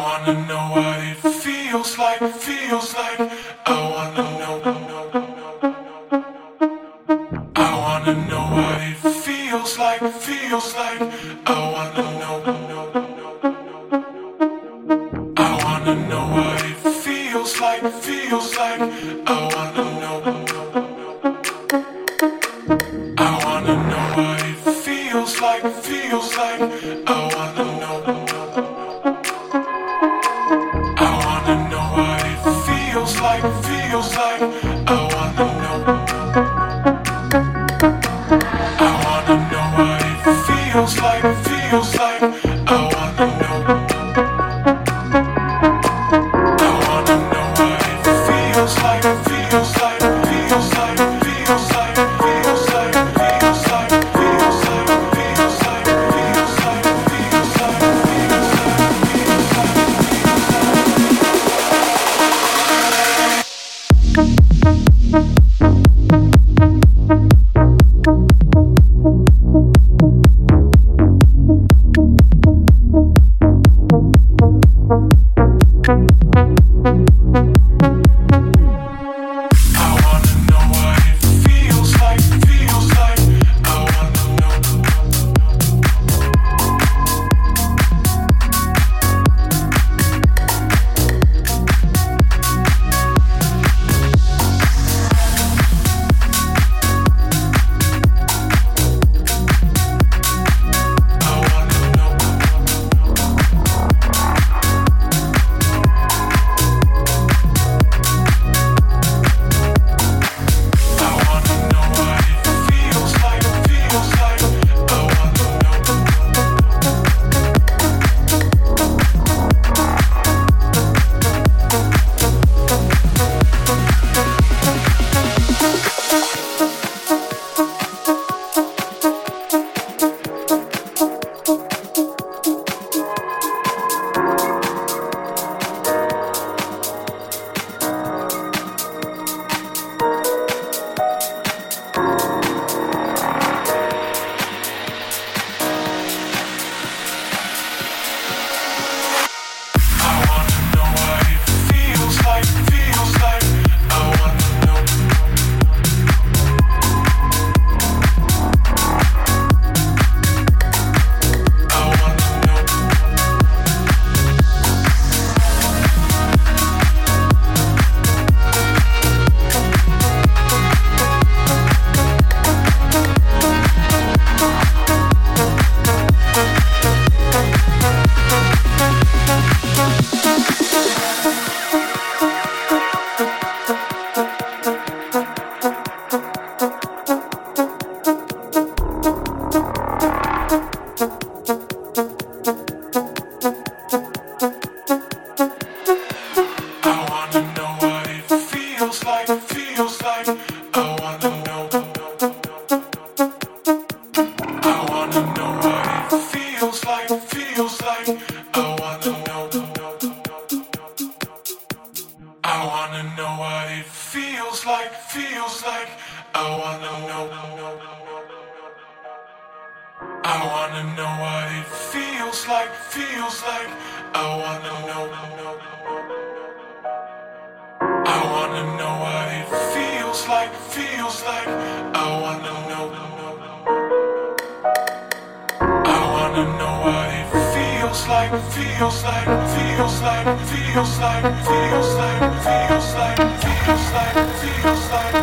wanna know what it feels like, feels like. I wanna know. I wanna know what it feels like, feels like. I wanna know. I wanna know what it feels like, feels like. I wanna know. I wanna know what it feels like, feels like. I wanna know. I wanna know what it feels like, feels like. I wanna know. I wanna know what it feels like, feels like. I wanna know. I wanna know what it feels like, feels like, feels like, feels like, feels like, feels like, feels like, feels like, feels like, feels like, feels like, feels like, feels like, feels like, feels like, feels like, feels like.